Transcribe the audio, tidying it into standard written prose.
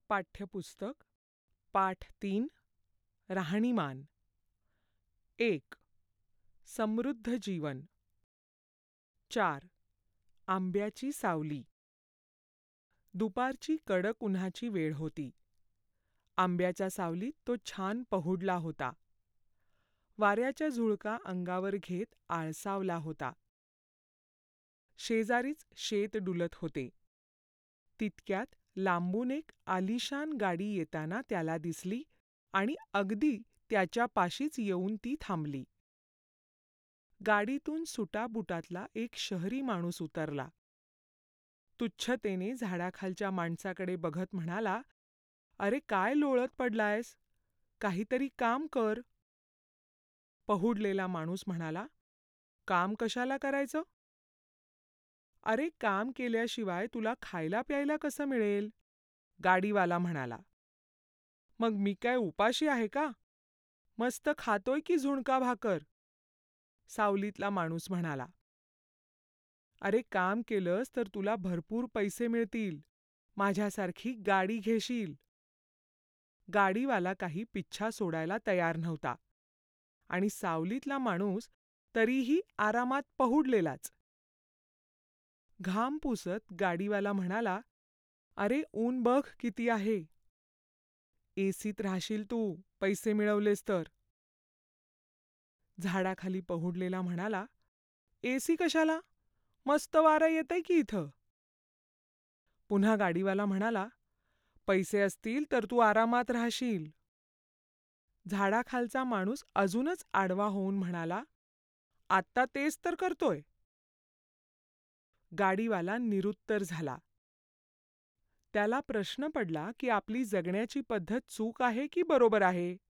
पाठ्यपुस्तक पाठ 3 राहणीमान 1. समृद्ध जीवन 4. आंब्याची सावली. दुपारची कडक उन्हाची वेळ होती. आंब्याच्या सावलीत तो छान पहुडला होता. वाऱ्याच्या झुळका अंगावर घेत आळसावला होता. शेजारीच शेत डुलत होते. तितक्यात लांबून एक आलिशान गाडी येताना त्याला दिसली आणि अगदी त्याच्या पाशीच येऊन ती थांबली. गाडीतून सुटाबुटातला एक शहरी माणूस उतरला. तुच्छतेने झाडाखालच्या माणसाकडे बघत म्हणाला, "अरे काय लोळत पडलायस? काहीतरी काम कर." पहुडलेला माणूस म्हणाला, "काम कशाला करायचं?" "अरे काम केल्याशिवाय तुला खायला प्यायला कसं मिळेल?" गाडीवाला म्हणाला. "मग मी काय उपाशी आहे का? मस्त खातोय की झुणका भाकर." सावलीतला माणूस म्हणाला. "अरे काम केलंस तर तुला भरपूर पैसे मिळतील. माझ्यासारखी गाडी घेशील." गाडीवाला काही पिच्छा सोडायला तयार नव्हता आणि सावलीतला माणूस तरीही आरामात पहुडलेलाच. घाम पुसत गाडीवाला म्हणाला, "अरे ऊन बघ किती आहे. एसीत राहशील तू पैसे मिळवलेस तर." झाडाखाली पहुडलेला म्हणाला, "एसी कशाला? मस्त वारं येतंय की इथं." पुन्हा गाडीवाला म्हणाला, "पैसे असतील तर तू आरामात राहशील." झाडाखालचा माणूस अजूनच आडवा होऊन म्हणाला, "आत्ता तेच तर करतोय." गाडीवाला निरुत्तर झाला. त्याला प्रश्न पडला की आपली जगण्याची पद्धत चूक आहे की बरोबर आहे.